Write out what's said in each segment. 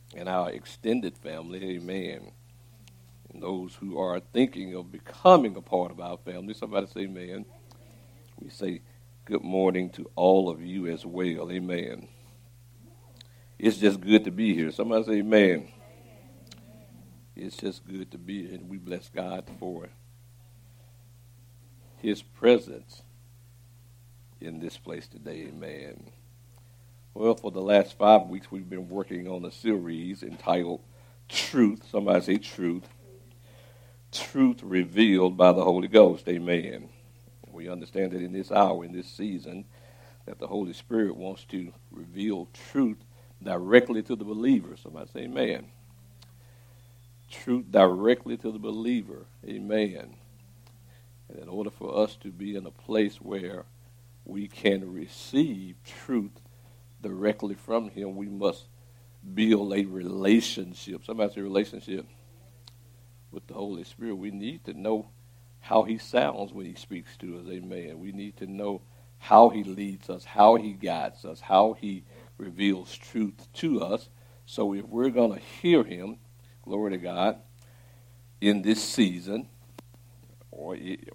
and our extended family, amen. And those who are thinking of becoming a part of our family, somebody say amen. We say good morning to all of you as well, amen. It's just good to be here. Somebody say amen. It's just good to be here, and we bless God for his presence in this place today, amen. Well, for the last 5 weeks, we've been working on a series entitled Truth. Somebody say Truth. Truth revealed by the Holy Ghost, amen. We understand that in this hour, in this season, that the Holy Spirit wants to reveal truth directly to the believer. Somebody say amen. Truth directly to the believer, amen. And in order for us to be in a place where we can receive truth directly from him, we must build a relationship. Somebody say relationship with the Holy Spirit. We need to know how he sounds when he speaks to us, amen. We need to know how he leads us, how he guides us, how he reveals truth to us. So if we're going to hear him, glory to God, in this season or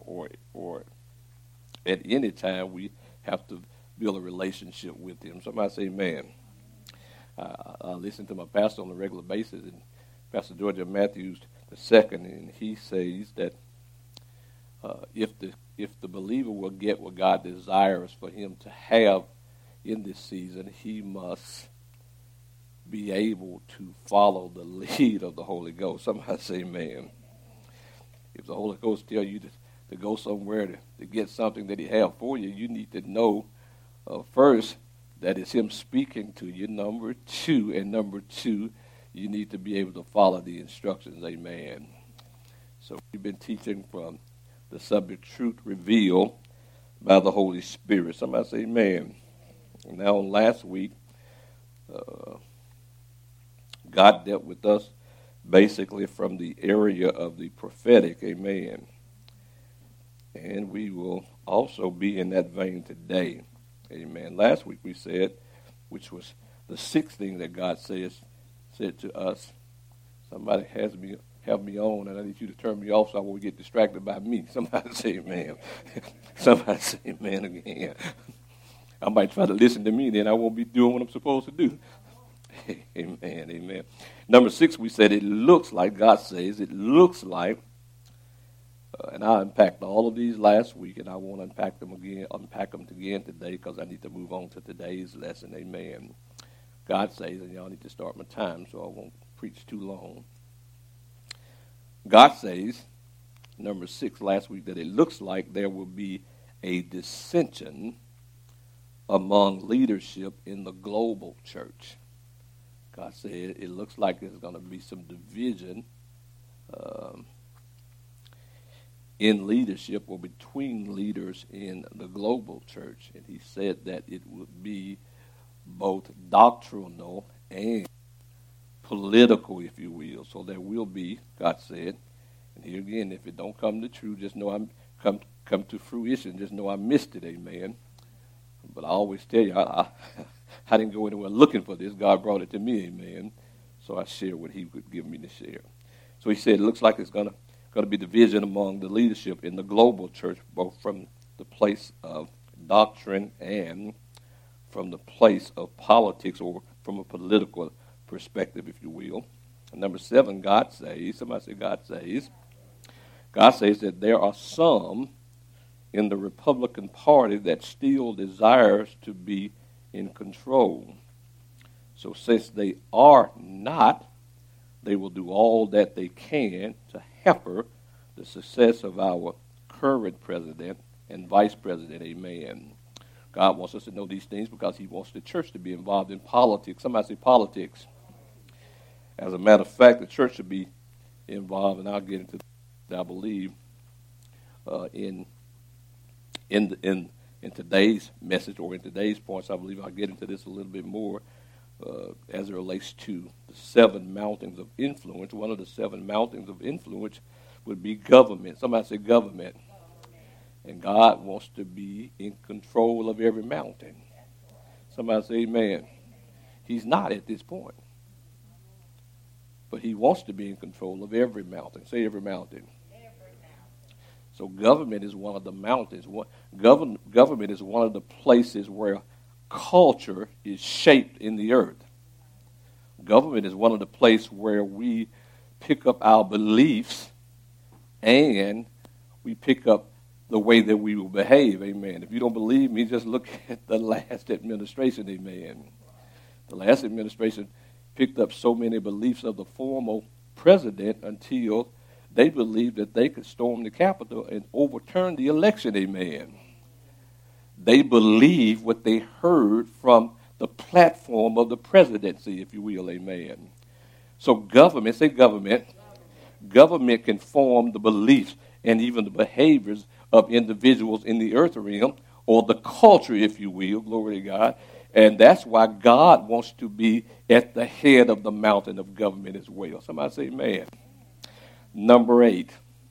at any time, we have to build a relationship with him. Somebody say amen. I listen to my pastor on a regular basis, and Pastor George Matthews II, and he says that if the believer will get what God desires for him to have in this season, he must be able to follow the lead of the Holy Ghost. Somebody say amen. If the Holy Ghost tell you to go somewhere to get something that he have for you, you need to know first that it's him speaking to you. Number two, you need to be able to follow the instructions, amen. So we've been teaching from the subject Truth Revealed by the Holy Spirit. Somebody say amen. And now last week, God dealt with us basically from the area of the prophetic, amen. And we will also be in that vein today, amen. Last week we said, which was the sixth thing that God said to us. Somebody have me on, and I need you to turn me off so I won't get distracted by me. Somebody say amen. Somebody say amen again. I might try to listen to me, then I won't be doing what I'm supposed to do. Amen, amen. Number 6, we said it looks like, God says, it looks like, and I unpacked all of these last week, and I won't unpack them again today because I need to move on to today's lesson, amen. God says, and y'all need to start my time so I won't preach too long. God says, number 6 last week, that it looks like there will be a dissension among leadership in the global church. God said it looks like there's going to be some division in leadership or between leaders in the global church. And he said that it would be both doctrinal and political, if you will. So there will be, God said, and here again, if it don't come to true, just know I'm come to fruition. Just know I missed it, amen. But I always tell you, I didn't go anywhere looking for this. God brought it to me, amen. So I share what he would give me to share. So he said it looks like it's going to be division among the leadership in the global church, both from the place of doctrine and from the place of politics, or from a political perspective, if you will. And number 7, God says, somebody say God says. God says that there are some in the Republican Party that still desires to be in control. So since they are not, they will do all that they can to hamper the success of our current president and vice president, amen. God wants us to know these things because he wants the church to be involved in politics. Somebody say politics. As a matter of fact, the church should be involved, and I'll get into that, I believe, in today's message, or in today's points. I believe I'll get into this a little bit more as it relates to the 7 mountains of influence. One of the 7 mountains of influence would be government. Somebody say government. And God wants to be in control of every mountain. Somebody say amen. He's not at this point. but he wants to be in control of every mountain. Say every mountain. So government is one of the mountains. Government is one of the places where culture is shaped in the earth. Government is one of the places where we pick up our beliefs and we pick up the way that we will behave, amen. If you don't believe me, just look at the last administration, amen. The last administration picked up so many beliefs of the former president until they believed that they could storm the Capitol and overturn the election, amen. They believed what they heard from the platform of the presidency, if you will, amen. So government, say government. Government can form the beliefs and even the behaviors of individuals in the earth realm, or the culture, if you will, glory to God. And that's why God wants to be at the head of the mountain of government as well. Somebody say amen. Number 8.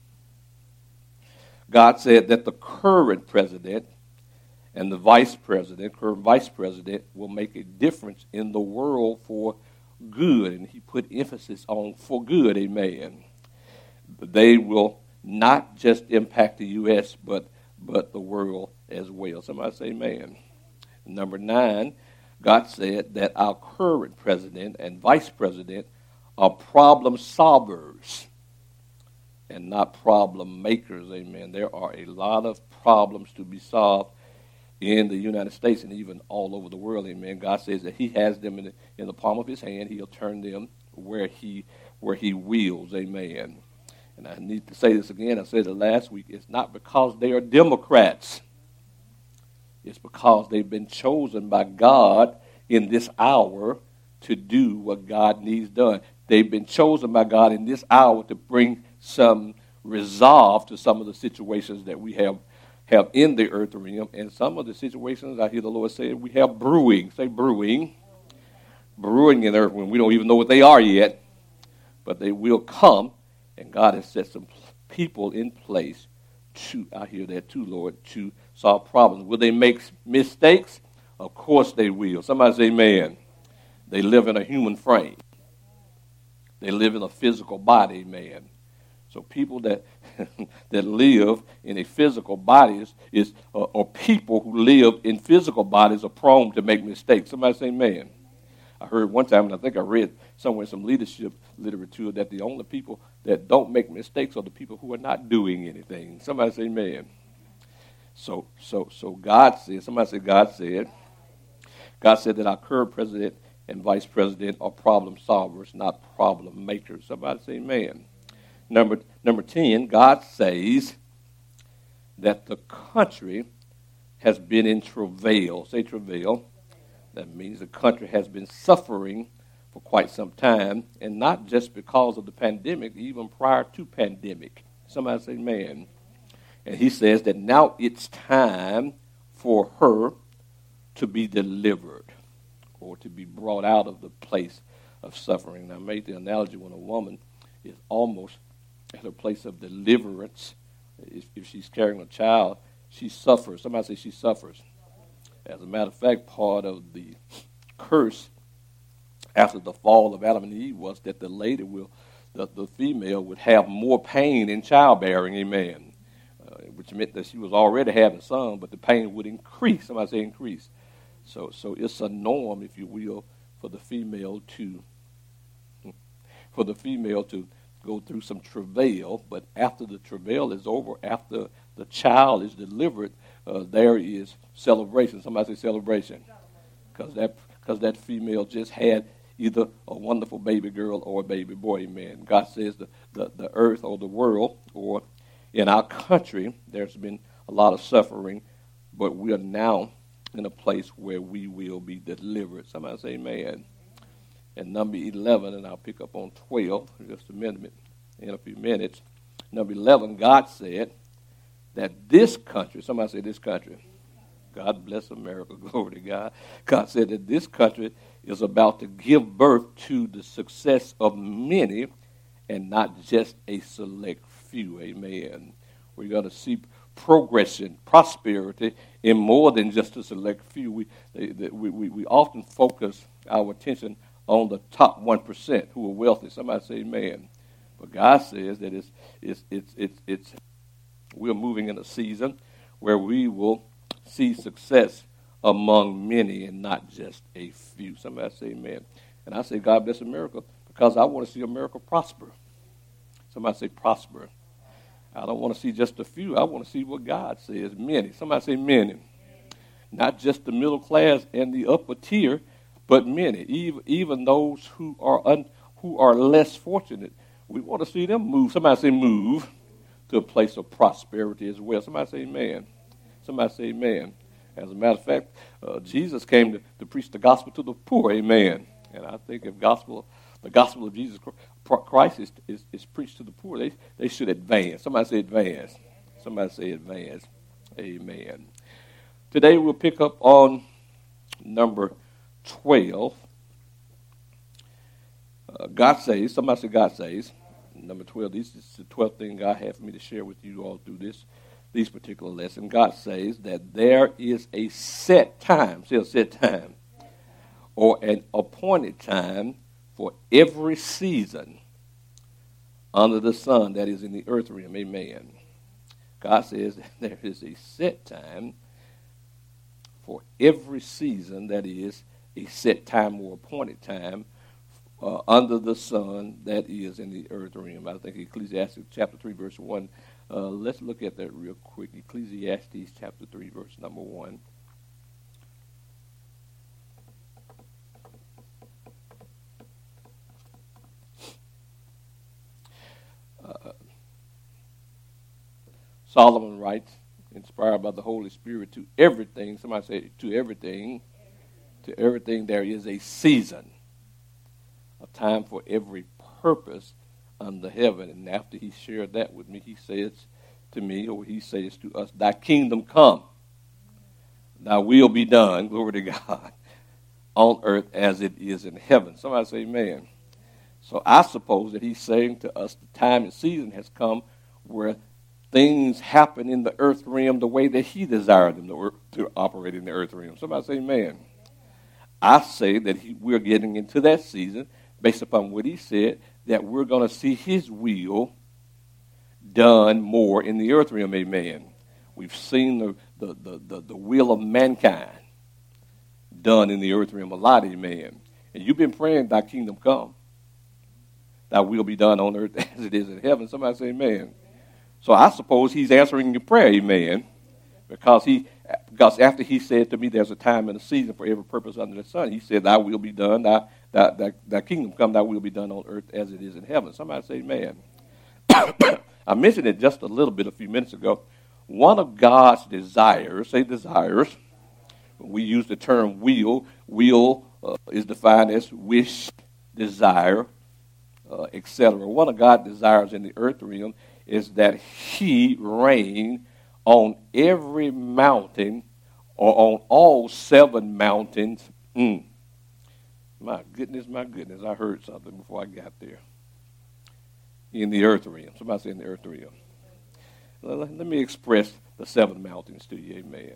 God said that the current president and the current vice president will make a difference in the world for good. And he put emphasis on for good, amen. They will not just impact the U.S., but the world as well. Somebody say amen. Number 9, God said that our current president and vice president are problem solvers and not problem makers, amen. There are a lot of problems to be solved in the United States and even all over the world, amen. God says that he has them in the palm of his hand. He'll turn them where he wills, amen. And I need to say this again. I said it last week. It's not because they are Democrats. It's because they've been chosen by God in this hour to do what God needs done. They've been chosen by God in this hour to bring some resolve to some of the situations that we have in the earth realm. And some of the situations, I hear the Lord say, we have brewing. Say brewing. Brewing in the earth realm. We don't even know what they are yet, but they will come. And God has set some people in place to, I hear that too, Lord, to solve problems. Will they make mistakes? Of course they will. Somebody say amen. They live in a human frame. They live in a physical body, man. So people that that live in a physical body or people who live in physical bodies are prone to make mistakes. Somebody say amen. I heard one time, and I think I read somewhere in some leadership literature, that the only people that don't make mistakes are the people who are not doing anything. Somebody say amen. So God said, somebody say God said that our current president and vice president are problem solvers, not problem makers. Somebody say amen. Number 10, God says that the country has been in travail. Say travail. That means the country has been suffering for quite some time, and not just because of the pandemic, even prior to pandemic. Somebody say amen. And he says that now it's time for her to be delivered or to be brought out of the place of suffering. And I made the analogy when a woman is almost at a place of deliverance. If she's carrying a child, she suffers. Somebody say she suffers. As a matter of fact, part of the curse after the fall of Adam and Eve was that the lady the female would have more pain in childbearing, amen, which meant that she was already having some, but the pain would increase. Somebody say increase. So it's a norm, if you will, for the female to go through some travail, but after the travail is over, after the child is delivered, there is celebration. Somebody say celebration. Because that female just had either a wonderful baby girl or a baby boy, amen. God says the earth or the world or in our country, there's been a lot of suffering, but we are now in a place where we will be delivered. Somebody say amen. And number 11, and I'll pick up on 12 in just a minute, in a few minutes. Number 11, God said that this country, somebody say this country, God bless America, glory to God. God said that this country is about to give birth to the success of many and not just a select few, amen. We're going to see progression, prosperity in more than just a select few. We often focus our attention on the top 1% who are wealthy. Somebody say amen. But God says that we're moving in a season where we will see success among many and not just a few. Somebody say amen. And I say, God bless America, because I want to see America prosper. Somebody say prosper. I don't want to see just a few. I want to see what God says, many. Somebody say many. Not just the middle class and the upper tier, but many. Even those who are less fortunate, we want to see them move. Somebody say move to a place of prosperity as well. Somebody say amen. Somebody say amen. As a matter of fact, Jesus came to preach the gospel to the poor. Amen. And I think if the gospel of Jesus Christ is preached to the poor, they should advance. Somebody say advance. Somebody say advance. Amen. Today we'll pick up on number 12. God says. Somebody say God says. Number 12. This is the 12th thing God had for me to share with you all through these particular lessons. God says that there is a set time. Say a set time. Or an appointed time for every season under the sun that is in the earth realm. Amen. God says that there is a set time for every season that is a set time or appointed time under the sun that is in the earth realm. I think Ecclesiastes chapter 3 verse 1. Let's look at that real quick. Ecclesiastes chapter 3 verse number 1. Solomon writes, inspired by the Holy Spirit, to everything. Somebody say, to everything. To everything there is a season, a time for every purpose under heaven. And after he shared that with me, he says to me, or he says to us, thy kingdom come, thy will be done, glory to God, on earth as it is in heaven. Somebody say amen. So I suppose that he's saying to us the time and season has come where things happen in the earth realm the way that he desired them to operate in the earth realm. Somebody say amen. I say that we're getting into that season based upon what he said, that we're going to see his will done more in the earth realm. Amen. We've seen the will of mankind done in the earth realm a lot. Amen. And you've been praying, thy kingdom come, thy will be done on earth as it is in heaven. Somebody say amen. So I suppose he's answering your prayer, amen, because after he said to me there's a time and a season for every purpose under the sun, he said, thy will be done, thy kingdom come, thy will be done on earth as it is in heaven. Somebody say amen. I mentioned it just a little bit a few minutes ago. One of God's desires, say desires, we use the term will is defined as wish, desire, etc. One of God's desires in the earth realm is that he reign on every mountain or on all 7 mountains. My goodness, I heard something before I got there. In the earth realm. Somebody say in the earth realm. Let me express the 7 mountains to you, amen.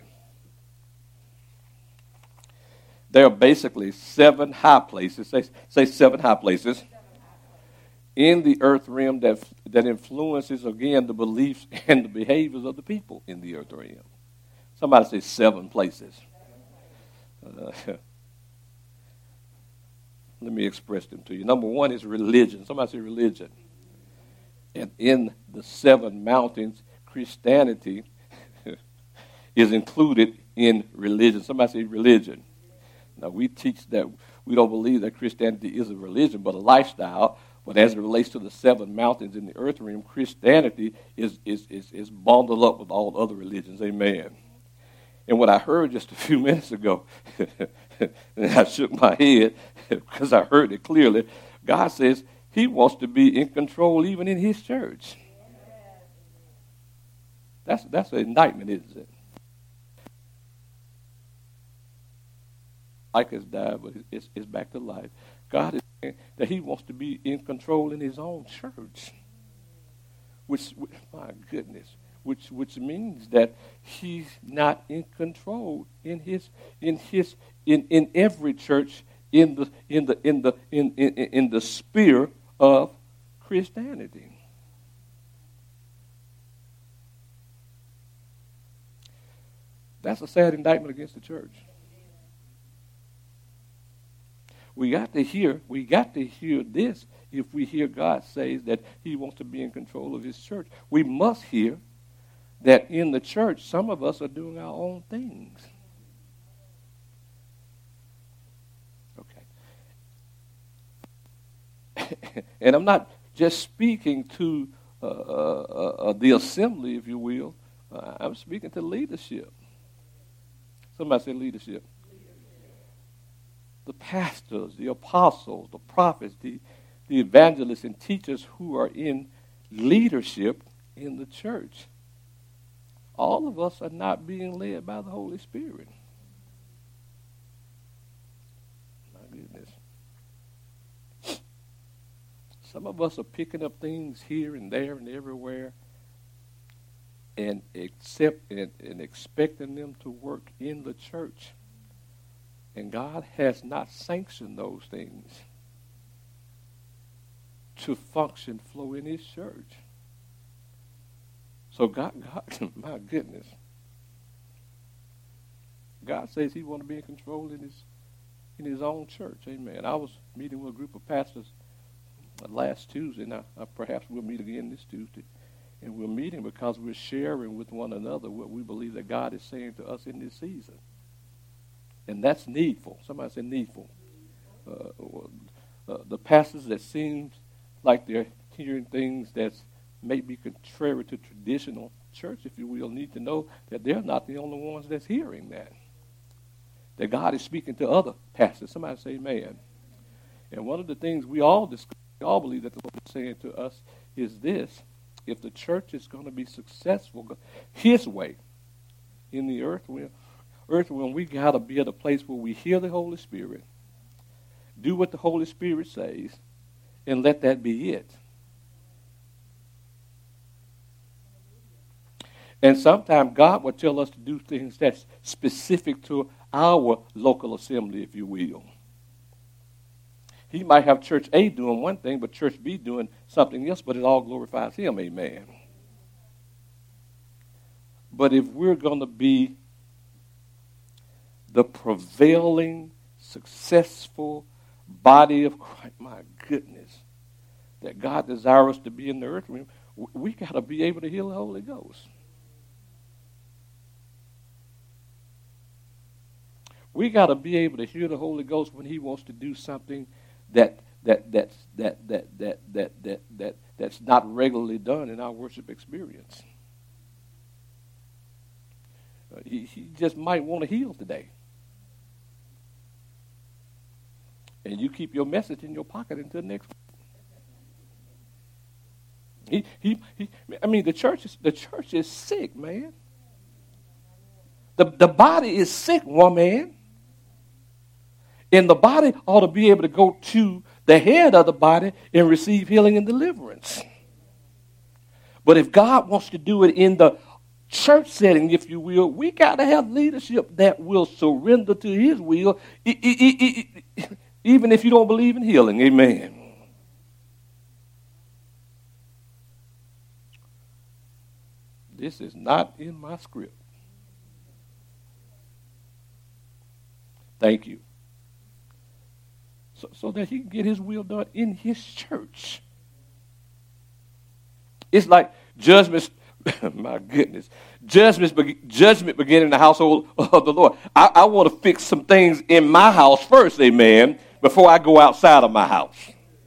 There are basically 7 high places. Say 7 high places in the earth realm that influences, again, the beliefs and the behaviors of the people in the earth realm. Somebody say 7 places. Let me express them to you. Number 1 is religion. Somebody say religion. And in the 7 mountains, Christianity is included in religion. Somebody say religion. Now, we teach that we don't believe that Christianity is a religion, but a lifestyle. But as it relates to the 7 mountains in the earth realm, Christianity is bundled up with all other religions. Amen. And what I heard just a few minutes ago, and I shook my head because I heard it clearly, God says he wants to be in control even in his church. That's an indictment, isn't it? Like has died, but it's back to life. God is saying that he wants to be in control in his own church. Which my goodness, which means that he's not in control in every church in the sphere of Christianity. That's a sad indictment against the church. We got to hear this if we hear God say that he wants to be in control of his church. We must hear that in the church, some of us are doing our own things. Okay. And I'm not just speaking to the assembly, if you will. I'm speaking to leadership. Somebody say leadership. The pastors, the apostles, the prophets, the evangelists and teachers who are in leadership in the church. All of us are not being led by the Holy Spirit. My goodness. Some of us are picking up things here and there and everywhere and expecting them to work in the church. And God has not sanctioned those things to function, flow in his church. So God, my goodness. God says he wants to be in control in his own church. Amen. I was meeting with a group of pastors last Tuesday, and perhaps we'll meet again this Tuesday. And we're meeting because we're sharing with one another what we believe that God is saying to us in this season. And that's needful. Somebody say needful. The pastors that seem like they're hearing things that may be contrary to traditional church, if you will, need to know that they're not the only ones that's hearing that. That God is speaking to other pastors. Somebody say amen. And one of the things we all believe that the Lord is saying to us is this: if the church is going to be successful his way in the earth realm, we got to be at a place where we hear the Holy Spirit, do what the Holy Spirit says, and let that be it. And sometimes God will tell us to do things that's specific to our local assembly, if you will. He might have church A doing one thing, but church B doing something else, but it all glorifies him, amen. But if we're going to be the prevailing, successful body of Christ, my goodness, that God desires us to be in the earth realm, we got to be able to hear the Holy Ghost. We got to be able to hear the Holy Ghost when he wants to do something that's not regularly done in our worship experience. He just might want to heal today. And you keep your message in your pocket until next week. The church is sick, man. The body is sick, woman. And the body ought to be able to go to the head of the body and receive healing and deliverance. But if God wants to do it in the church setting, if you will, we got to have leadership that will surrender to his will, even if you don't believe in healing. Amen. This is not in my script. Thank you. So that he can get his will done in his church. It's like judgment, my goodness, judgment beginning in the household of the Lord. I want to fix some things in my house first, amen, before I go outside of my house.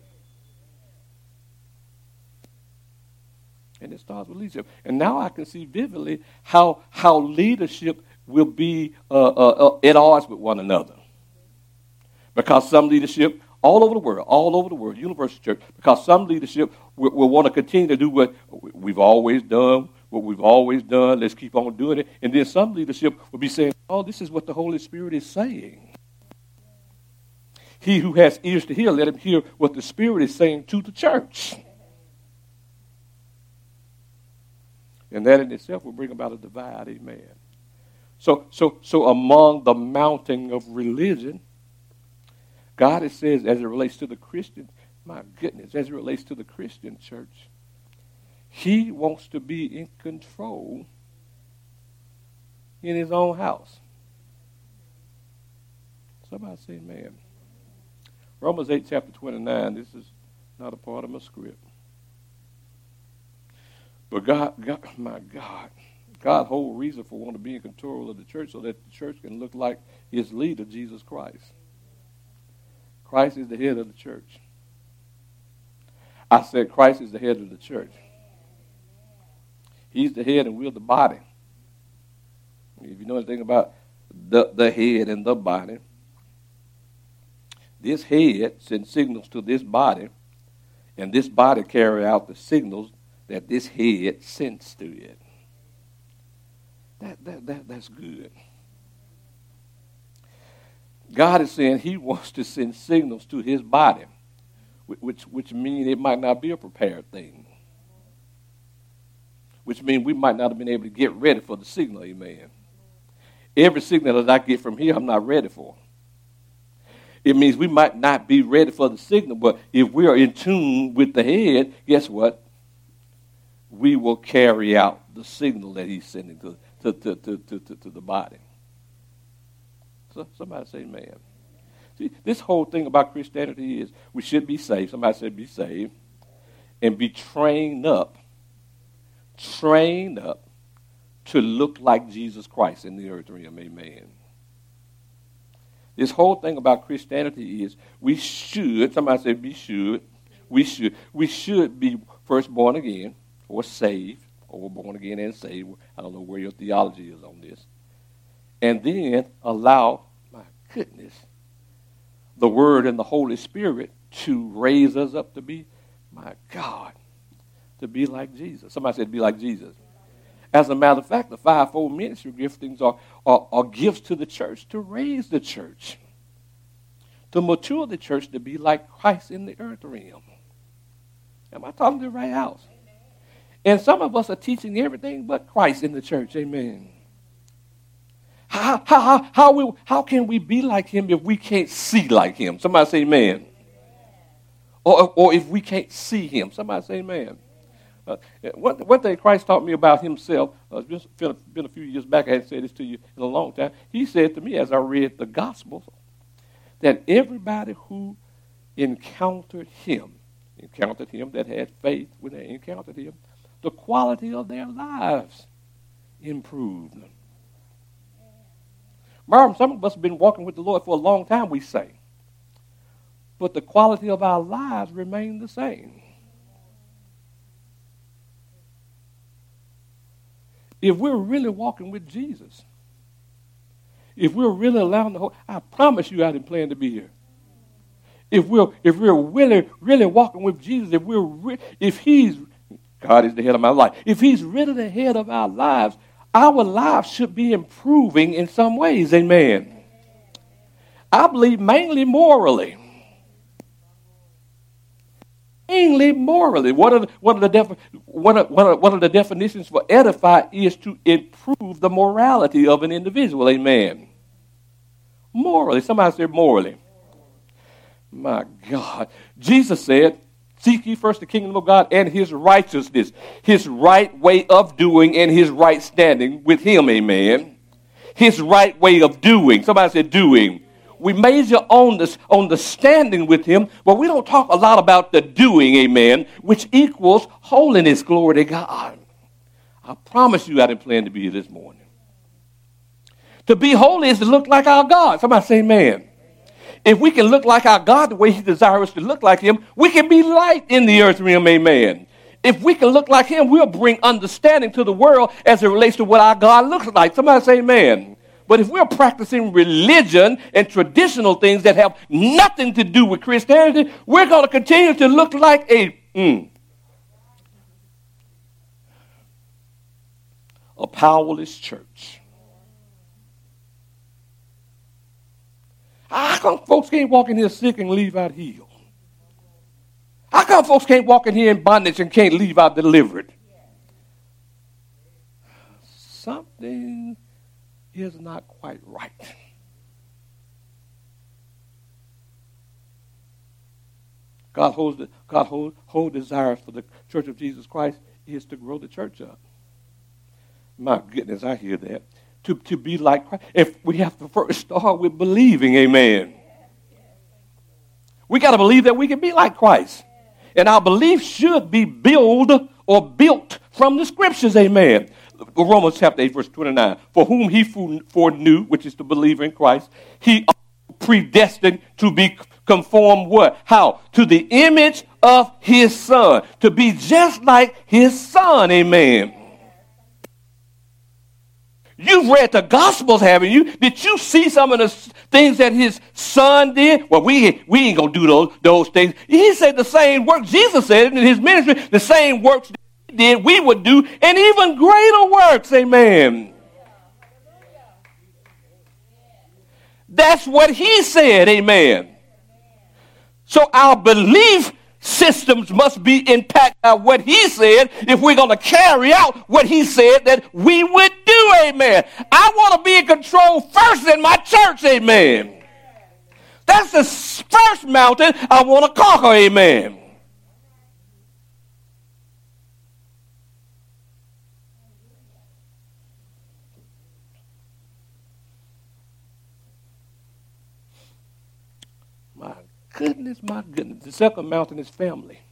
And it starts with leadership. And now I can see vividly how leadership will be at odds with one another. Because some leadership all over the world, Universal Church, because some leadership will want to continue to do what we've always done, let's keep on doing it. And then some leadership will be saying, oh, this is what the Holy Spirit is saying. He who has ears to hear, let him hear what the Spirit is saying to the church. And that in itself will bring about a divide, amen. So among the mounting of religion, God, it says, as it relates to the Christian, my goodness, as it relates to the Christian church, he wants to be in control in his own house. Somebody say amen. Romans 8, chapter 29, this is not a part of my script. But God, my God, God's whole reason for wanting to be in control of the church so that the church can look like his leader, Jesus Christ. Christ is the head of the church. I said Christ is the head of the church. He's the head and we're the body. If you know anything about the head and the body, this head sends signals to this body, and this body carry out the signals that this head sends to it. That's good. God is saying he wants to send signals to his body, which means it might not be a prepared thing. Which means we might not have been able to get ready for the signal, amen. Every signal that I get from here, I'm not ready for. It means we might not be ready for the signal, but if we are in tune with the head, guess what? We will carry out the signal that he's sending to the body. So somebody say amen. See, this whole thing about Christianity is we should be saved. Somebody said be saved. And be trained up to look like Jesus Christ in the earth realm. Amen. This whole thing about Christianity is we should, somebody say we should be first born again or saved, or born again and saved. I don't know where your theology is on this. And then allow, my goodness, the Word and the Holy Spirit to raise us up to be, my God, to be like Jesus. Somebody said be like Jesus. As a matter of fact, the fivefold ministry giftings are gifts to the church to raise the church, to mature the church to be like Christ in the earth realm. Am I talking to the right house? And some of us are teaching everything but Christ in the church. Amen. How can we be like him if we can't see like him? Somebody say amen. Or if we can't see him. Somebody say amen. One thing Christ taught me about himself, it's been a few years back, I hadn't said this to you in a long time. He said to me as I read the Gospels that everybody who encountered him, that had faith when they encountered him, the quality of their lives improved. Marvin, some of us have been walking with the Lord for a long time, we say. But the quality of our lives remain the same. If we're really walking with Jesus, if we're really allowing the whole, I promise you I didn't plan to be here. If we're really walking with Jesus, if he's, God is the head of my life. If he's really the head of our lives should be improving in some ways. Amen. I believe mainly morally. Mainly morally. One of the definitions for edify is to improve the morality of an individual. Amen. Morally. Somebody said morally. My God. Jesus said, seek ye first the kingdom of God and his righteousness, his right way of doing and his right standing with him, amen. His right way of doing. Somebody said doing. We major on the standing with him, but we don't talk a lot about the doing, amen, which equals holiness, glory to God. I promise you I didn't plan to be here this morning. To be holy is to look like our God. Somebody say amen. If we can look like our God the way he desires us to look like him, we can be light in the earth realm, amen. If we can look like him, we'll bring understanding to the world as it relates to what our God looks like. Somebody say amen. But if we're practicing religion and traditional things that have nothing to do with Christianity, we're going to continue to look like a powerless church. How come folks can't walk in here sick and leave out healed? How come folks can't walk in here in bondage and can't leave out delivered? Something is not quite right. God whole desire for the Church of Jesus Christ is to grow the church up. My goodness, I hear that. To be like Christ. If we have to first start with believing, amen. We got to believe that we can be like Christ. And our belief should be built from the scriptures, amen. Romans chapter 8, verse 29. For whom he foreknew, which is to believe in Christ, he predestined to be conformed what? How? To the image of his son. To be just like his son, amen. You've read the Gospels, haven't you? Did you see some of the things that his son did? Well, we ain't going to do those things. He said the same works. Jesus said in his ministry, the same works that he did, we would do, and even greater works, amen. That's what he said, amen. So our belief systems must be impacted by what he said if we're going to carry out what he said that we would do, amen. I want to be in control first in my church, amen. That's the first mountain I want to conquer, amen. My goodness. The second mountain is family.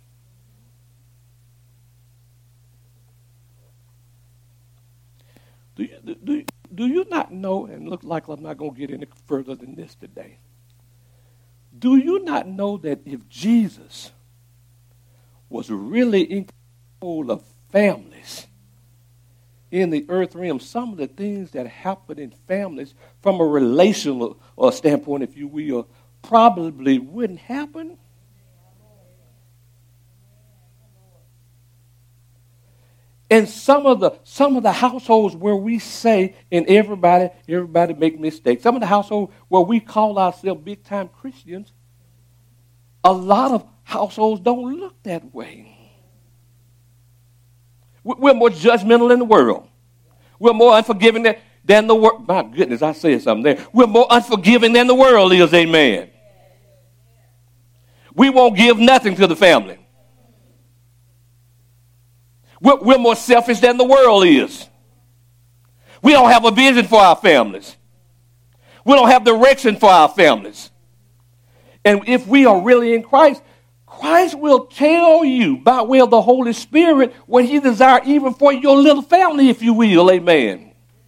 Do you not know, and look like I'm not going to get any further than this today. Do you not know that if Jesus was really in control of families in the earth realm, some of the things that happen in families from a relational standpoint, if you will, probably wouldn't happen. And some of the households where we say, and everybody make mistakes. Some of the households where we call ourselves big time Christians, a lot of households don't look that way. We're more judgmental than the world. We're more unforgiving than the world. My goodness, I said something there. We're more unforgiving than the world is, amen. We won't give nothing to the family. We're more selfish than the world is. We don't have a vision for our families. We don't have direction for our families. And if we are really in Christ, Christ will tell you by way of the Holy Spirit what he desires even for your little family, if you will, amen.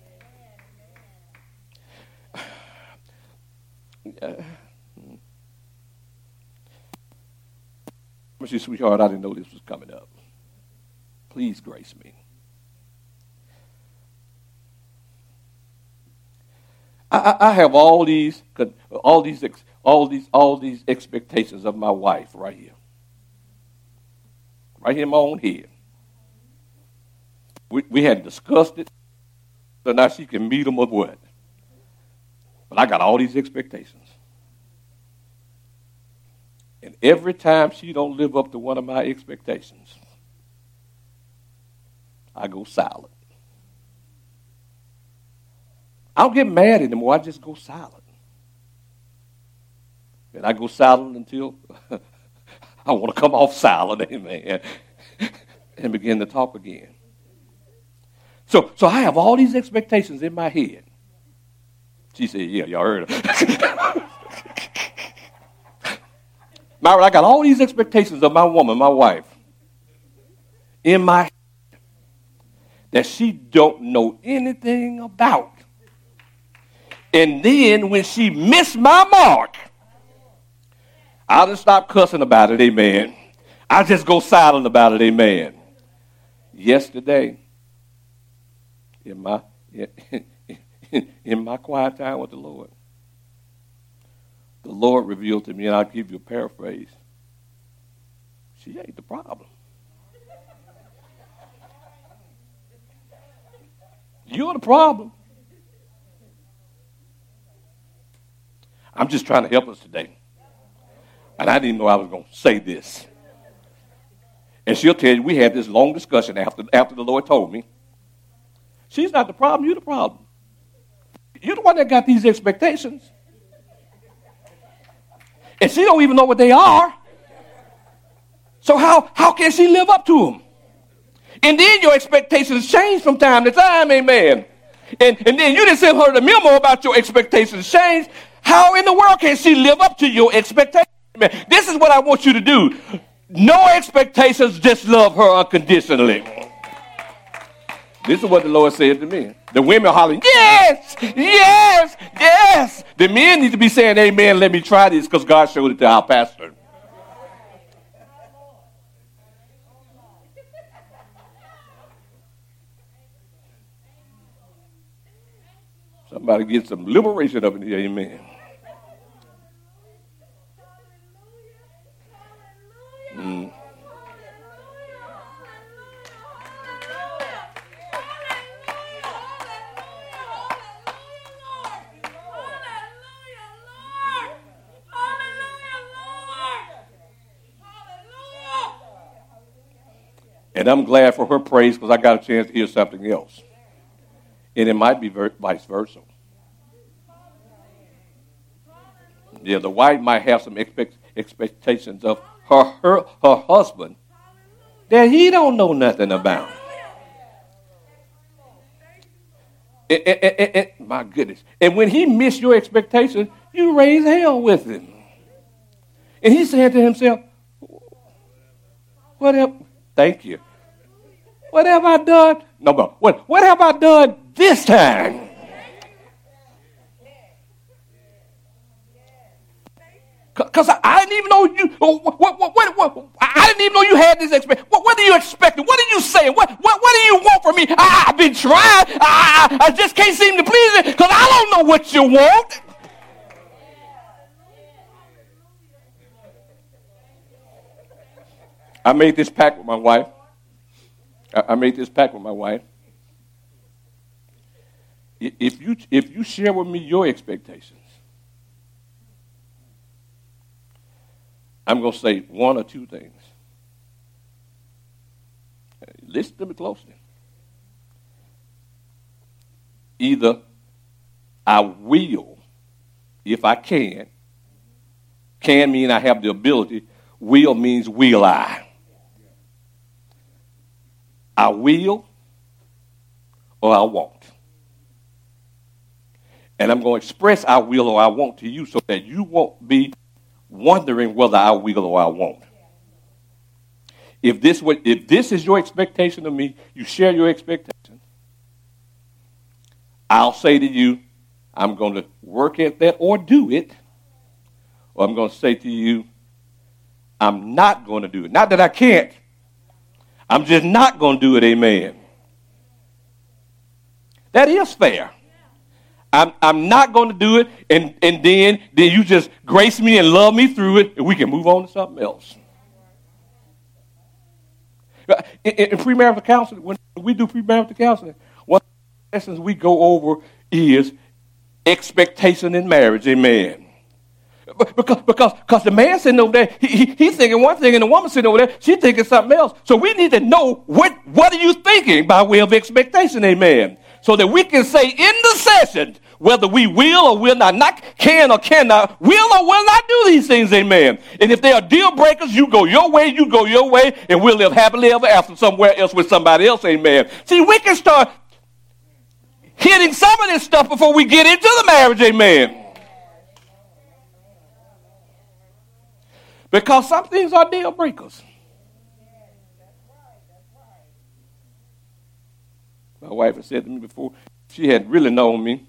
Sweetheart, I didn't know this was coming up. Please grace me. I have all these expectations of my wife right here in my own head. We hadn't discussed it, so now she can meet them or what. But I got all these expectations. And every time she don't live up to one of my expectations, I go silent. I don't get mad anymore. I just go silent. And I go silent until I want to come off silent, amen, and begin to talk again. So I have all these expectations in my head. She said, yeah, y'all heard her. Myra, I got all these expectations of my woman, my wife, in my head that she don't know anything about. And then when she missed my mark, I'll just stop cussing about it, amen. I just go silent about it, amen. Yesterday, in my quiet time with the Lord revealed to me, and I'll give you a paraphrase. She ain't the problem. You're the problem. I'm just trying to help us today. And I didn't know I was going to say this. And she'll tell you, we had this long discussion after the Lord told me. She's not the problem, you're the problem. You're the one that got these expectations. And she don't even know what they are. So how can she live up to them? And then your expectations change from time to time, amen. And then you didn't send her the memo about your expectations change. How in the world can she live up to your expectations? Amen. This is what I want you to do. No expectations, just love her unconditionally. This is what the Lord said to me. The women are hollering, yes, yes, yes. The men need to be saying, amen, let me try this because God showed it to our pastor. Somebody get some liberation up in here, amen. Mm. And I'm glad for her praise because I got a chance to hear something else. And it might be vice versa. Yeah, the wife might have some expectations of her husband that he don't know nothing about. My goodness. And when he missed your expectations, you raise hell with him. And he said to himself, thank you. What have I done? No, what have I done this time? Because I didn't even know you. I didn't even know you had this expectation. What are you expecting? What are you saying? What do you want from me? I've been trying. I just can't seem to please it because I don't know what you want. I made this pact with my wife. If you share with me your expectations, I'm going to say one or two things. Listen to me closely. Either I will, if I can mean I have the ability, will means will I. I will or I won't. And I'm going to express I will or I won't to you so that you won't be wondering whether I will or I won't. If this is your expectation of me, you share your expectations, I'll say to you, I'm going to work at that or do it. Or I'm going to say to you, I'm not going to do it. Not that I can't. I'm just not going to do it, amen. That is fair. I'm not going to do it, and then you just grace me and love me through it, and we can move on to something else. In premarital counseling, when we do premarital counseling, one of the lessons we go over is expectation in marriage, amen. Because the man sitting over there, he's thinking one thing, and the woman sitting over there, she's thinking something else. So we need to know what are you thinking by way of expectation, amen. So that we can say in the session whether we will or will not can or cannot, will or will not do these things, amen. And if they are deal breakers, you go your way, and we'll live happily ever after somewhere else with somebody else, amen. See, we can start hitting some of this stuff before we get into the marriage, amen. Because some things are deal breakers. My wife had said to me before, she had really known me.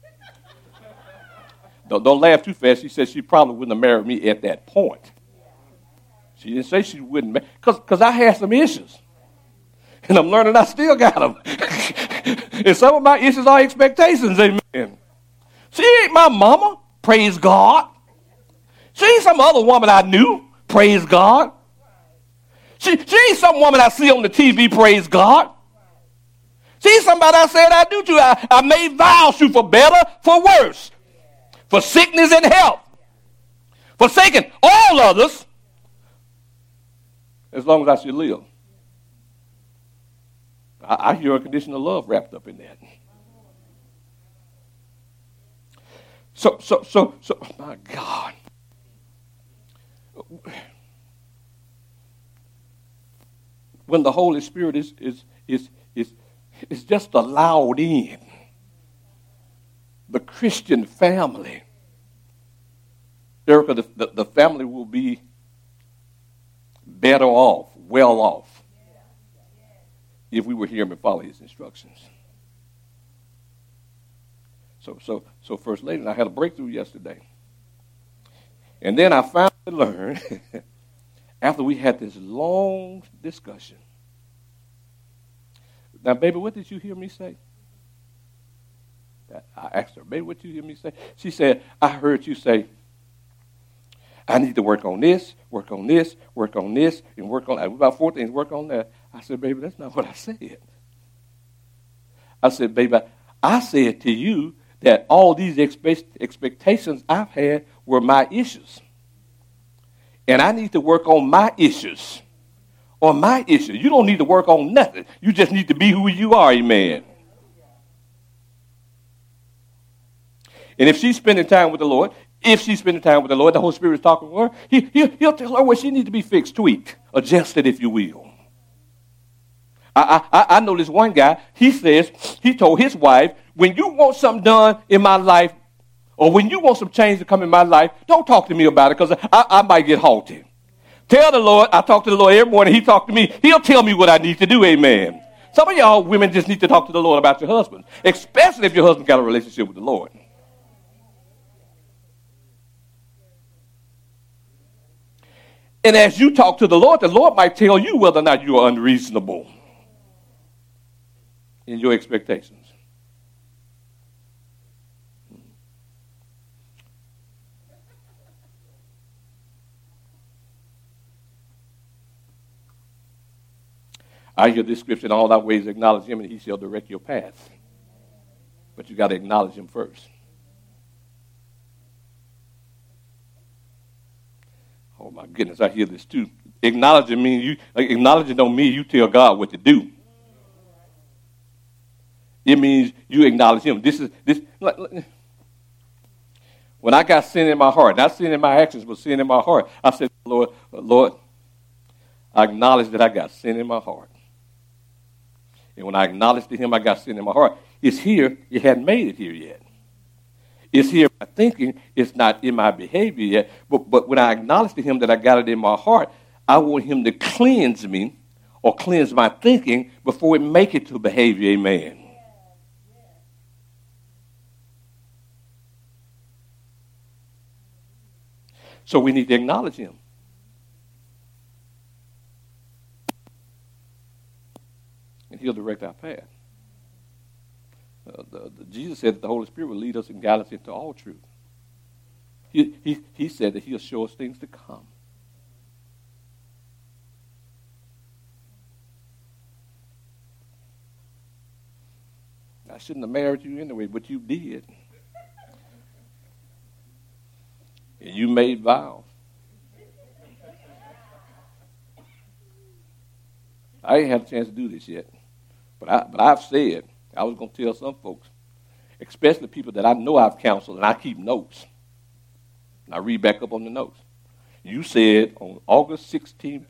Don't laugh too fast. She said she probably wouldn't have married me at that point. She didn't say she wouldn't, because I had some issues. And I'm learning I still got them. And some of my issues are expectations, amen. She ain't my mama, praise God. She ain't some other woman I knew, praise God. She ain't some woman I see on the TV, praise God. She's somebody I said I do to. I made vows to for better, for worse, for sickness and health, forsaking all others, as long as I should live. I hear unconditional love wrapped up in that. So, my God. when the Holy Spirit is just allowed in the Christian family, Erica, the family will be better off, well off, if we were here and follow his instructions. So First Lady and I had a breakthrough yesterday. And then I finally learned, after we had this long discussion. Now, baby, what did you hear me say? I asked her, baby, what did you hear me say? She said, I heard you say, I need to work on this, work on this, work on this, and work on that. About 4 things, work on that. I said, baby, that's not what I said. I said, baby, I said to you that all these expectations I've had were my issues. And I need to work on my issues. On my issues. You don't need to work on nothing. You just need to be who you are, amen. And if she's spending time with the Lord, the Holy Spirit is talking to her, he'll tell her where she needs to be fixed, tweaked, adjusted, if you will. I know this one guy, he told his wife, when you want something done in my life, or when you want some change to come in my life, don't talk to me about it, because I might get halted. Tell the Lord, I talk to the Lord every morning, he talk to me, he'll tell me what I need to do, amen. Some of y'all women just need to talk to the Lord about your husband, especially if your husband got a relationship with the Lord. And as you talk to the Lord might tell you whether or not you are unreasonable in your expectations. I hear this scripture, in all thy ways acknowledge him, and he shall direct your path. But you got to acknowledge him first. Oh my goodness, I hear this too. Acknowledging don't mean you tell God what to do. It means you acknowledge him. This. When I got sin in my heart, not sin in my actions, but sin in my heart, I said, Lord, I acknowledge that I got sin in my heart. And when I acknowledge to him I got sin in my heart, it's here. It hadn't made it here yet. It's here in my thinking. It's not in my behavior yet. But when I acknowledge to him that I got it in my heart, I want him to cleanse me or cleanse my thinking before it make it to behavior. Amen. So we need to acknowledge him. And he'll direct our path. Jesus said that the Holy Spirit will lead us and guide us into all truth. He said that he'll show us things to come. I shouldn't have married you anyway, but you did. And you made vows. I ain't had a chance to do this yet. But I've said, I was going to tell some folks, especially people that I know I've counseled, and I keep notes. And I read back up on the notes. You said on August 16,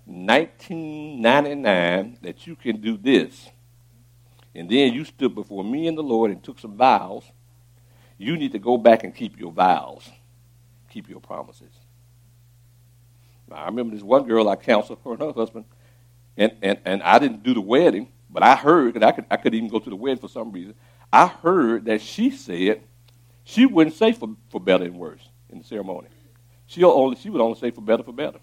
1999, that you can do this. And then you stood before me and the Lord and took some vows. You need to go back and keep your vows. Keep your promises. Now, I remember this one girl I counseled, her and her husband, and I didn't do the wedding, but I heard, and I could even go to the wedding for some reason, I heard that she said she wouldn't say for better and worse in the ceremony. She would only say for better, for better.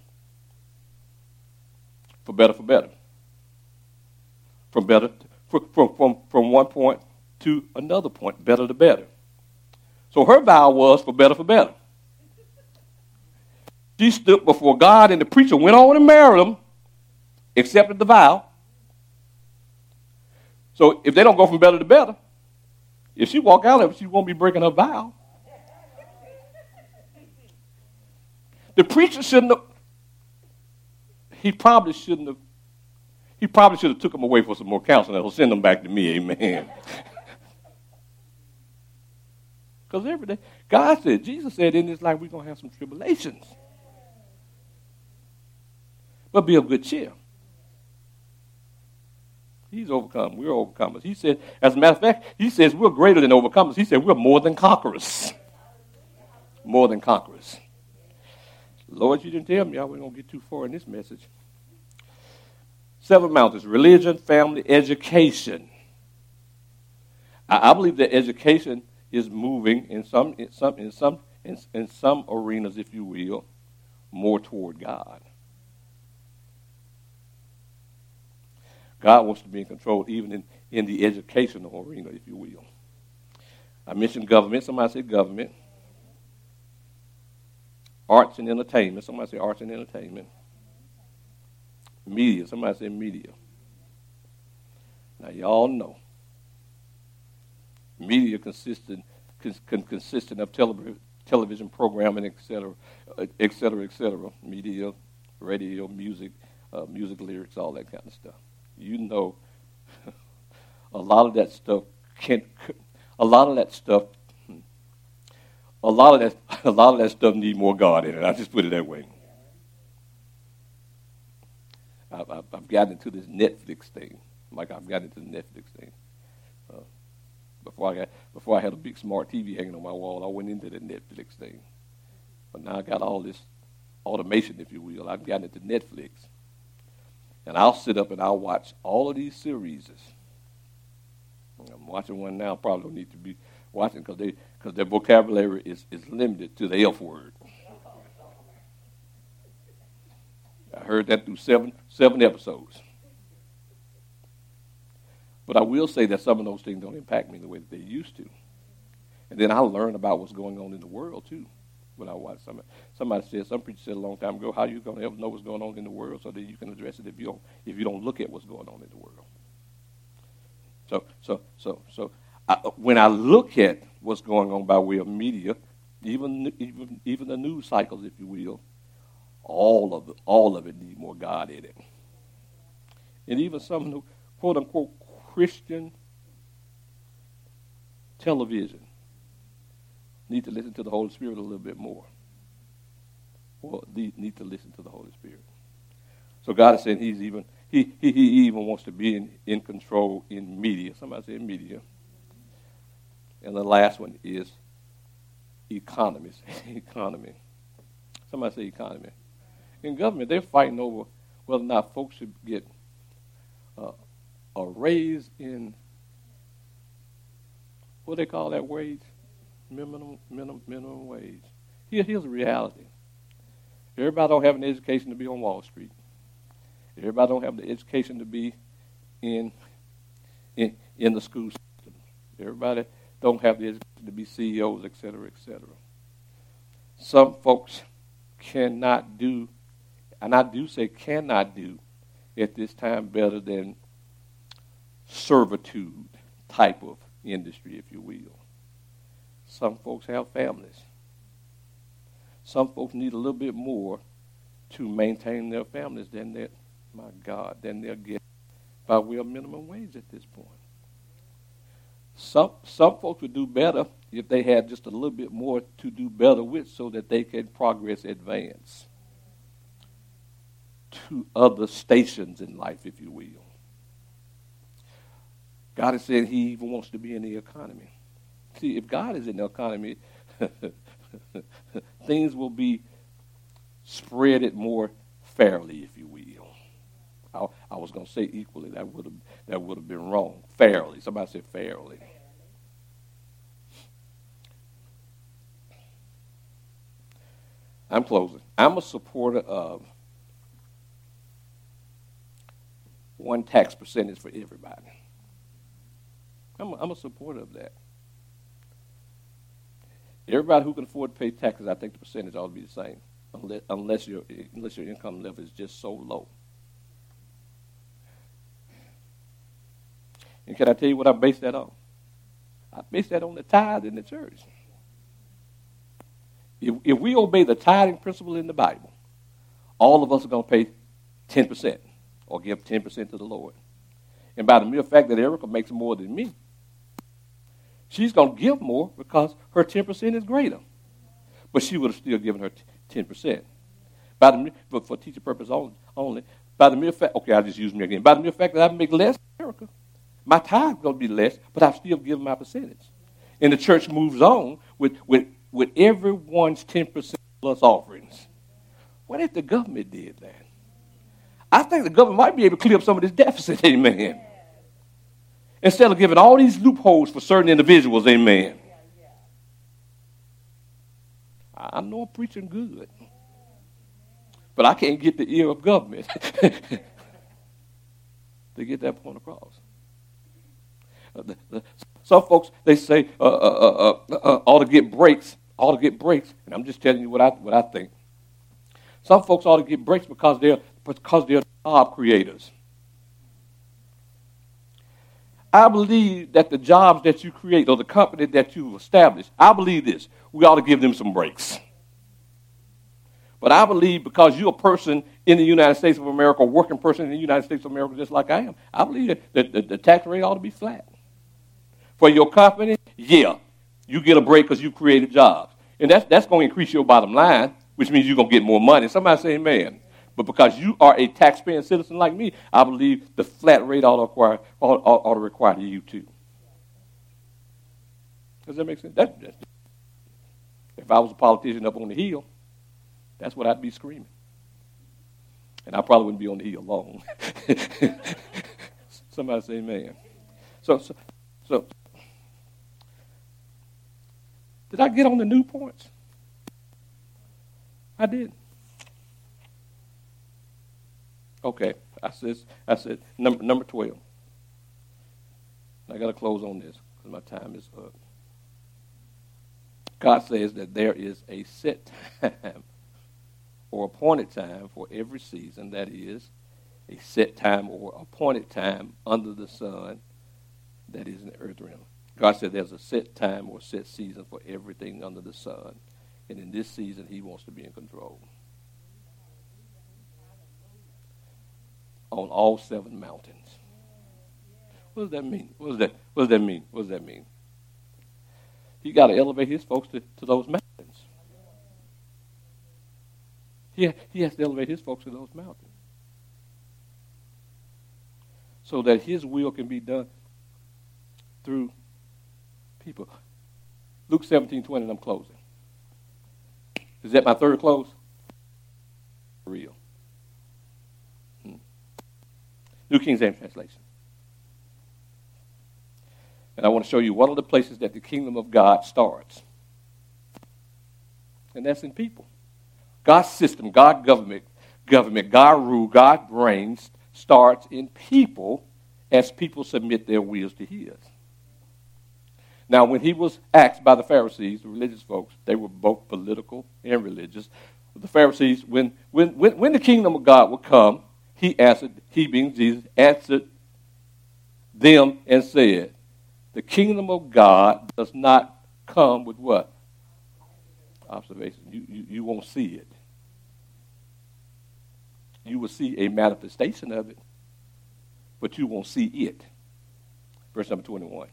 For better, for better. From better, from one point to another point, better to better. So her vow was for better, for better. She stood before God, and the preacher went on and married him, accepted the vow. So if they don't go from better to better, if she walk out of it, she won't be breaking her vow. The preacher shouldn't have. He probably should have took them away for some more counseling or send them back to me, amen. Because every day, Jesus said in this life we're going to have some tribulations. But be of good cheer. He's overcome. We're overcomers. He said, as a matter of fact, he says we're greater than overcomers. He said we're more than conquerors. More than conquerors. Lord, you didn't tell me I wasn't going to get too far in this message. 7 mountains: religion, family, education. I believe that education is moving in some arenas, if you will, more toward God. God wants to be in control even in the educational arena, if you will. I mentioned government. Somebody said government. Arts and entertainment. Somebody said arts and entertainment. Media. Somebody said media. Now, y'all know. Media consistent of television programming, et cetera, et cetera, et cetera. Media, radio, music, music lyrics, all that kind of stuff. You know, a lot of that stuff need more God in it. I just put it that way. I've gotten into this Netflix thing, like I've gotten into the Netflix thing. Before I had a big smart TV hanging on my wall, I went into the Netflix thing. But now I got all this automation, if you will. I've gotten into Netflix. And I'll sit up and I'll watch all of these series. I'm watching one now. Probably don't need to be watching because their vocabulary is limited to the F word. I heard that through seven episodes. But I will say that some of those things don't impact me the way that they used to. And then I learn about what's going on in the world too. When I watch some preacher said a long time ago, how are you going to ever know what's going on in the world so that you can address it if you don't look at what's going on in the world? So when I look at what's going on by way of media, even the news cycles, if you will, all of it need more God in it. And even some who, quote unquote, Christian television need to listen to the Holy Spirit a little bit more. Or need to listen to the Holy Spirit. So God is saying He even wants to be in control in media. Somebody say media. And the last one is economy. Economy. Somebody say economy. In government, they're fighting over whether or not folks should get a raise in, what they call that wage? Minimum wage. Here's the reality. Everybody don't have an education to be on Wall Street. Everybody don't have the education to be in the school system. Everybody don't have the education to be CEOs, et cetera, et cetera. Some folks cannot do, and I do say cannot do at this time better than servitude type of industry, if you will. Some folks have families. Some folks need a little bit more to maintain their families than they'll get by way of minimum wage at this point. Some folks would do better if they had just a little bit more to do better with so that they can advance to other stations in life, if you will. God is saying He even wants to be in the economy. See, if God is in the economy, things will be spread more fairly, if you will. I was going to say equally. That would have been wrong. Fairly. Somebody said fairly. I'm closing. I'm a supporter of one tax percentage for everybody. I'm a supporter of that. Everybody who can afford to pay taxes, I think the percentage ought to be the same, unless your income level is just so low. And can I tell you what I base that on? I base that on the tithe in the church. If we obey the tithing principle in the Bible, all of us are going to pay 10% or give 10% to the Lord. And by the mere fact that Erica makes more than me, she's going to give more because her 10% is greater. But she would have still given her 10%. But for teaching purpose only, By the mere fact, okay, I'll just use me again. By the mere fact that I make less in America, my tithe is going to be less, but I still give my percentage. And the church moves on with everyone's 10% plus offerings. What if the government did that? I think the government might be able to clear up some of this deficit, amen. Instead of giving all these loopholes for certain individuals, amen. I know I'm preaching good, but I can't get the ear of government to get that point across. Some folks, they say, ought to get breaks, and I'm just telling you what I think. Some folks ought to get breaks because they're job creators. I believe that the jobs that you create or the company that you've established, I believe this, we ought to give them some breaks. But I believe because you're a person in the United States of America, a working person in the United States of America just like I am, I believe that the tax rate ought to be flat. For your company, yeah, you get a break because you created jobs. And that's going to increase your bottom line, which means you're going to get more money. Somebody say amen. But because you are a taxpaying citizen like me, I believe the flat rate ought to require you too. Does that make sense? If I was a politician up on the Hill, that's what I'd be screaming. And I probably wouldn't be on the Hill long. Somebody say amen. So, did I get on the new points? I did. Okay, I said number 12. I got to close on this because my time is up. God says that there is a set time or appointed time for every season. That is a set time or appointed time under the sun that is in the earth realm. God said there's a set time or set season for everything under the sun. And in this season, he wants to be in control. On all 7 mountains. What does that mean? What does that mean? He got to elevate his folks to those mountains. He has to elevate his folks to those mountains. So that his will can be done through people. Luke 17:20, and I'm closing. Is that my third close? Real. New King James Translation. And I want to show you one of the places that the kingdom of God starts. And that's in people. God's system, God's government, God rule, God reigns starts in people as people submit their wills to his. Now, when he was asked by the Pharisees, the religious folks, they were both political and religious. The Pharisees, when the kingdom of God would come, he answered, he being Jesus, answered them and said, the kingdom of God does not come with what? Observation. You won't see it. You will see a manifestation of it, but you won't see it. Verse number 21.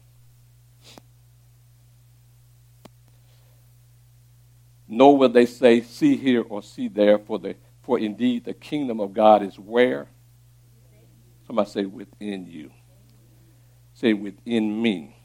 Nor will they say, see here or see there, for indeed the kingdom of God is where? Somebody say within you. Say within me.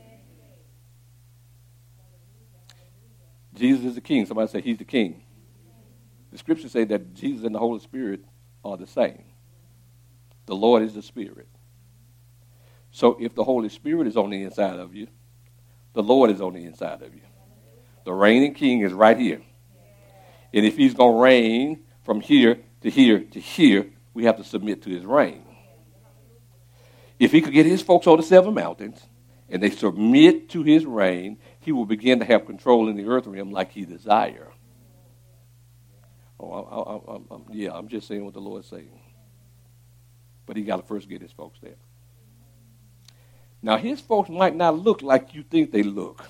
Jesus is the king. Somebody say he's the king. The scriptures say that Jesus and the Holy Spirit are the same. The Lord is the Spirit. So if the Holy Spirit is on the inside of you, the Lord is on the inside of you. The reigning king is right here. And if he's going to reign from here to here to here, we have to submit to his reign. If he could get his folks on the 7 mountains and they submit to his reign, he will begin to have control in the earth realm like he desires. I'm just saying what the Lord's saying. But he got to first get his folks there. Now, his folks might not look like you think they look.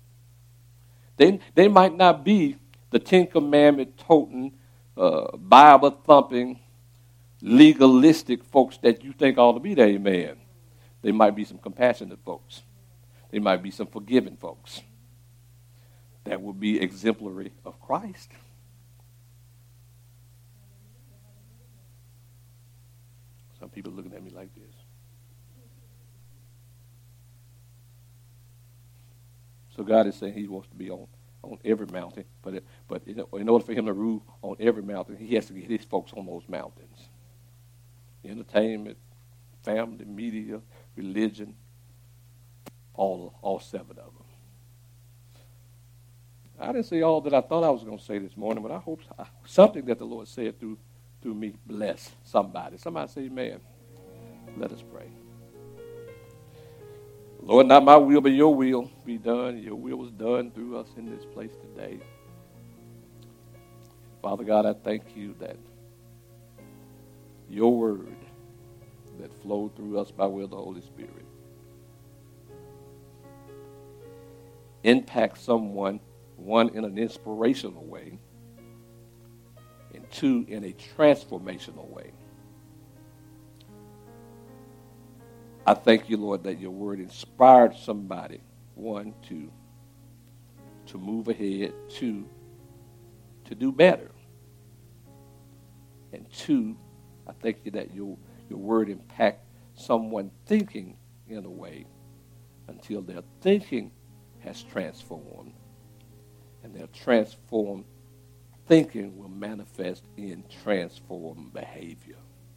They might not be the 10 Commandment toting, Bible thumping, legalistic folks that you think ought to be there, amen. They might be some compassionate folks. They might be some forgiving folks that will be exemplary of Christ. Some people looking at me like this. So God is saying he wants to be on every mountain, but in order for him to rule on every mountain, he has to get his folks on those mountains. Entertainment, family, media, religion, all 7 of them. I didn't say all that I thought I was going to say this morning, but I hope something that the Lord said through me bless somebody. Somebody say amen. Let us pray. Lord, not my will, but your will be done. Your will was done through us in this place today. Father God, I thank you that your word that flowed through us by way of the Holy Spirit impacts someone, 1, in an inspirational way, and 2, in a transformational way. I thank you, Lord, that your word inspired somebody, 1, to move ahead, 2, to do better. And 2, I thank you that your word impact someone thinking in a way until their thinking has transformed. And their transformed thinking will manifest in transformed behavior.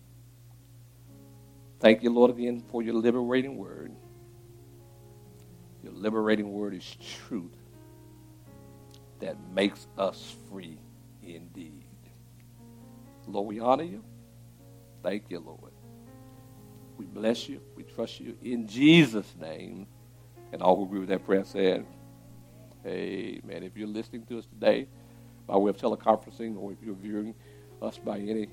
Thank you, Lord, again for your liberating word. Your liberating word is truth that makes us free indeed. Lord, we honor you. Thank you, Lord. We bless you. We trust you in Jesus' name. And all who agree with that prayer said, amen. If you're listening to us today by way of teleconferencing, or if you're viewing us by any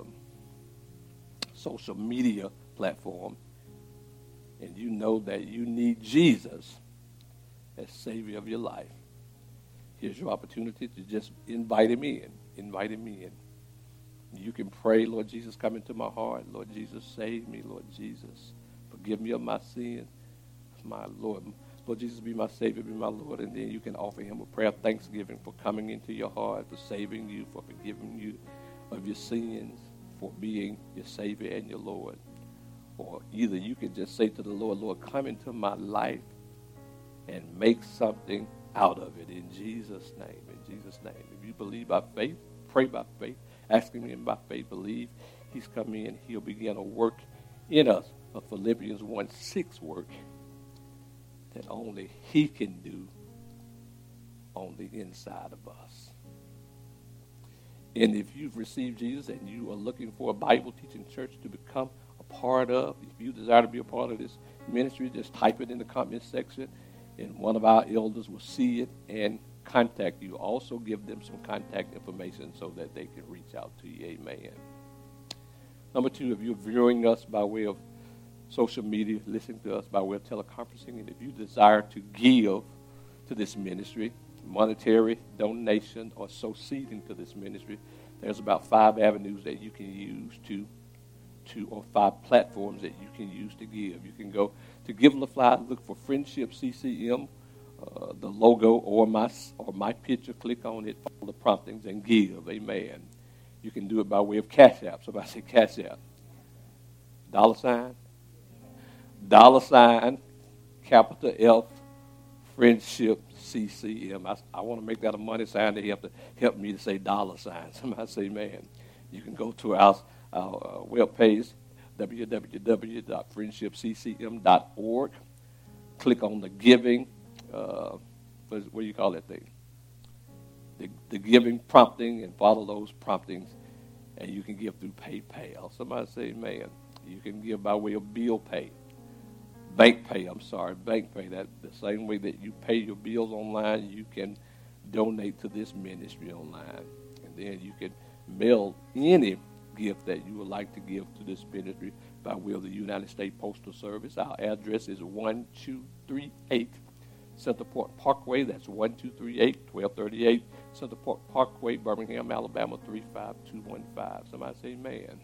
social media platform, and you know that you need Jesus as Savior of your life, here's your opportunity to just invite him in. Invite him in. You can pray, Lord Jesus, come into my heart. Lord Jesus, save me. Lord Jesus, forgive me of my sin. My Lord. Lord Jesus, be my Savior, be my Lord. And then you can offer him a prayer of thanksgiving for coming into your heart, for saving you, for forgiving you of your sins, for being your Savior and your Lord. Or either you can just say to the Lord, Lord, come into my life and make something out of it in Jesus' name. In Jesus' name. If you believe by faith, pray by faith, asking him by faith, believe he's coming in, he'll begin a work in us, a Philippians 1:6 work that only he can do on the inside of us. And if you've received Jesus and you are looking for a Bible teaching church to become a part of, if you desire to be a part of this ministry, just type it in the comment section, and one of our elders will see it and contact you. Also give them some contact information so that they can reach out to you. Amen. Number 2, if you're viewing us by way of social media, listening to us by way of teleconferencing, and if you desire to give to this ministry, monetary donation or sow seed into this ministry, there's about 5 avenues that you can use or 5 platforms that you can use to give. You can go to Give on the Fly, look for Friendship CCM, the logo or my picture, click on it, follow the promptings, and give. Amen. You can do it by way of Cash App. Somebody say Cash App. $, capital F, Friendship CCM. I want to make that a money sign. They have to help me to say $. Somebody say amen. You can go to our webpage, www.friendshipccm.org. Click on the giving, what do you call that thing? The giving prompting, and follow those promptings, and you can give through PayPal. Somebody say amen. You can give by way of bill pay. Bank pay, that the same way that you pay your bills online, you can donate to this ministry online. And then you can mail any gift that you would like to give to this ministry by way of the United States Postal Service. Our address is 1238 Center Point Parkway. That's 1238, 1238 Center Point Parkway, Birmingham, Alabama, 35215. Somebody say amen.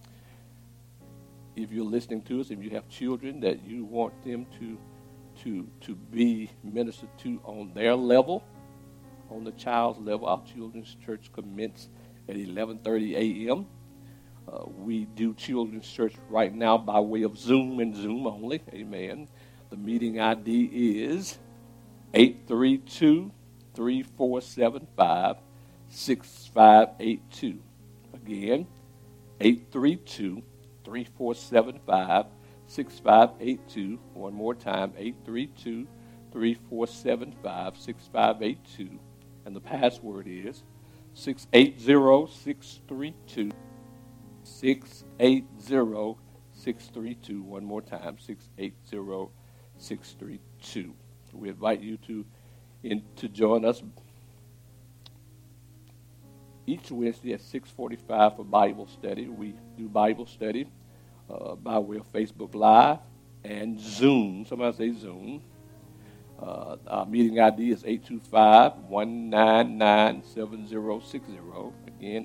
If you're listening to us, if you have children that you want them to be ministered to on their level, on the child's level, our children's church commences at 11:30 a.m. We do children's church right now by way of Zoom and Zoom only. Amen. The meeting ID is 832-3475-6582. Again, 832-3475-6582. One more time, 832-3475-6582. And the password is 680-632. 680-632. One more time, 680-632. We invite you to join us each Wednesday at 6:45 for Bible study. We do Bible study by way of Facebook Live and Zoom. Somebody say Zoom. Our meeting ID is 825-199-7060. Again,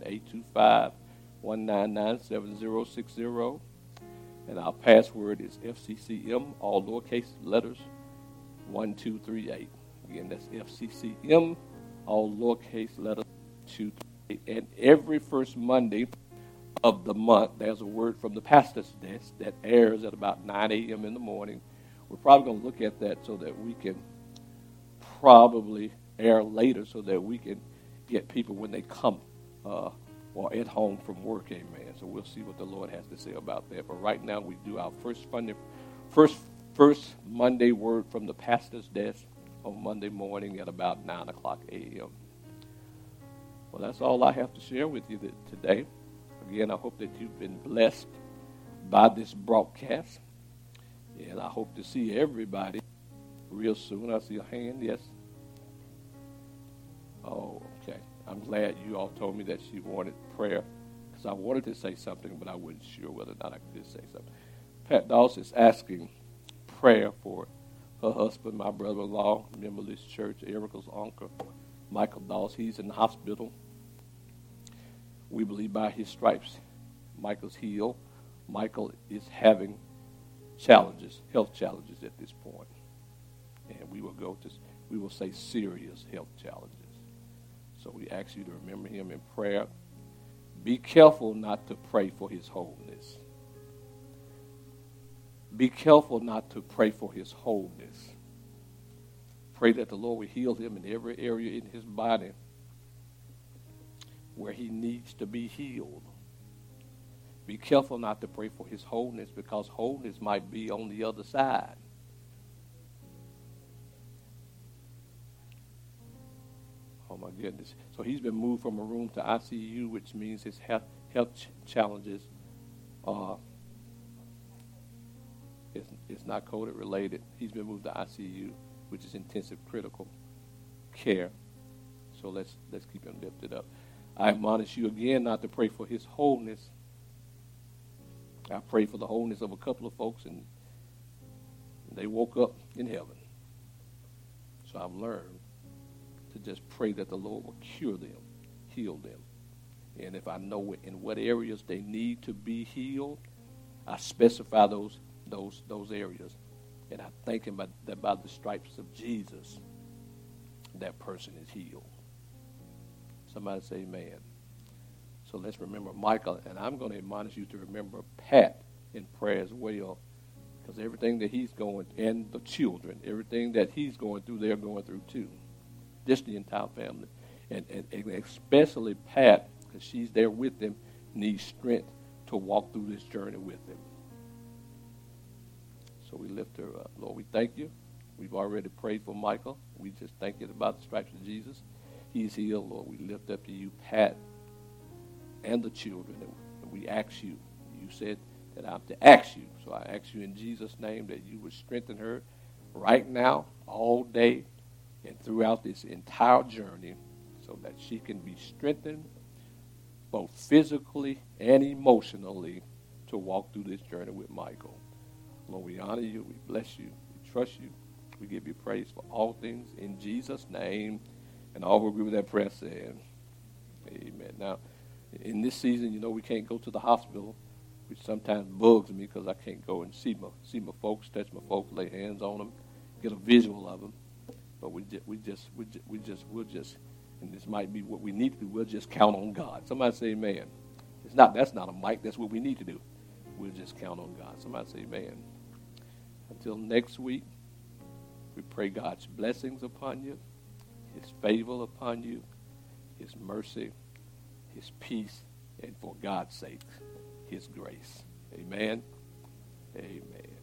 825-199-7060. And our password is FCCM, all lowercase letters, 1238. Again, that's FCCM, all lowercase letters, 238. And every first Monday of the month, there's a word from the pastor's desk that airs at about 9 a.m. in the morning. We're probably going to look at that so that we can probably air later so that we can get people when they come or at home from work, amen. So we'll see what the Lord has to say about that. But right now we do our first Monday word from the pastor's desk on Monday morning at about 9 o'clock a.m. Well, that's all I have to share with you today. Again, I hope that you've been blessed by this broadcast. And I hope to see everybody real soon. I see a hand, yes. Oh, okay. I'm glad you all told me that she wanted prayer because I wanted to say something, but I wasn't sure whether or not I could say something. Pat Dawes is asking prayer for her husband, my brother-in-law, member of this church, Erica's uncle, Michael Dawes. He's in the hospital. We believe by his stripes, Michael's healed. Michael is having challenges, health challenges at this point. And we will say serious health challenges. So we ask you to remember him in prayer. Be careful not to pray for his wholeness. Be careful not to pray for his wholeness. Pray that the Lord will heal him in every area in his body where he needs to be healed. Be careful not to pray for his wholeness because wholeness might be on the other side. Oh, my goodness. So he's been moved from a room to ICU, which means his health challenges it's not COVID related. He's been moved to ICU, which is intensive critical care. So let's keep him lifted up. I admonish you again not to pray for his wholeness. I prayed for the wholeness of a couple of folks, and they woke up in heaven. So I've learned to just pray that the Lord will cure them, heal them. And if I know in what areas they need to be healed, I specify those areas. And I thank him that by the stripes of Jesus, that person is healed. Somebody say amen. So let's remember Michael, and I'm going to admonish you to remember Pat in prayer as well, because everything that he's going, and the children, everything that he's going through, they're going through too. Just the entire family. And especially Pat, because she's there with them, needs strength to walk through this journey with them. So we lift her up. Lord, we thank you. We've already prayed for Michael. We just thank you about the stripes of Jesus. He's healed, Lord. We lift up to you, Pat, and the children. And we ask you. You said that I'm to ask you. So I ask you in Jesus' name that you would strengthen her right now, all day, and throughout this entire journey so that she can be strengthened both physically and emotionally to walk through this journey with Michael. Lord, we honor you. We bless you. We trust you. We give you praise for all things in Jesus' name. And all who agree with that prayer saying, amen. Now, in this season, we can't go to the hospital, which sometimes bugs me because I can't go and see my folks, touch my folks, lay hands on them, get a visual of them. But we'll just, and this might be what we need to do, we'll just count on God. Somebody say amen. That's not a mic. That's what we need to do. We'll just count on God. Somebody say amen. Until next week, we pray God's blessings upon you, his favor upon you, his mercy, his peace, and for God's sake, his grace. Amen. Amen.